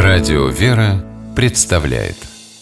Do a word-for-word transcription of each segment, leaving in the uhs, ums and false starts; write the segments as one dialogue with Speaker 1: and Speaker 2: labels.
Speaker 1: Радио «Вера» представляет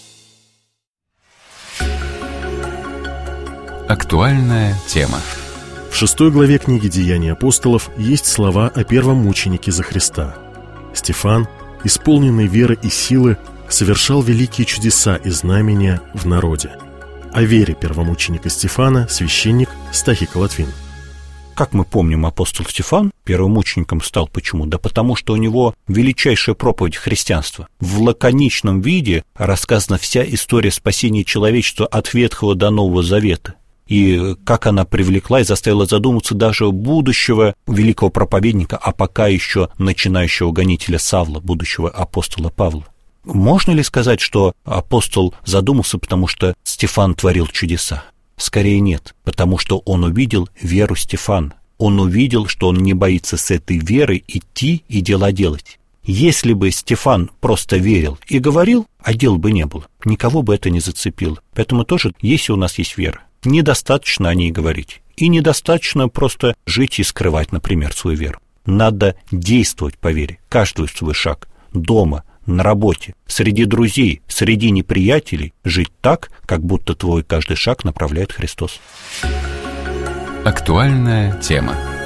Speaker 1: актуальная тема.
Speaker 2: В шестой главе книги «Деяния апостолов» есть слова о первом мученике за Христа. Стефан, исполненный веры и силы, совершал великие чудеса и знамения в народе. О вере первомученика Стефана священник Стахий Латвин.
Speaker 3: Как мы помним, апостол Стефан первым мучеником стал. Почему? Да потому что у него величайшая проповедь христианства. В лаконичном виде рассказана вся история спасения человечества от Ветхого до Нового Завета. И как она привлекла и заставила задуматься даже будущего великого проповедника, а пока еще начинающего гонителя Савла, будущего апостола Павла. Можно ли сказать, что апостол задумался, потому что Стефан творил чудеса? Скорее нет, потому что он увидел веру Стефана. Он увидел, что он не боится с этой верой идти и дела делать. Если бы Стефан просто верил и говорил, а дел бы не было, никого бы это не зацепило. Поэтому тоже, если у нас есть вера, недостаточно о ней говорить. И недостаточно просто жить и скрывать, например, свою веру. Надо действовать по вере, каждый свой шаг, дома, на работе, среди друзей, среди неприятелей, жить так, как будто твой каждый шаг направляет Христос.
Speaker 1: Актуальная тема.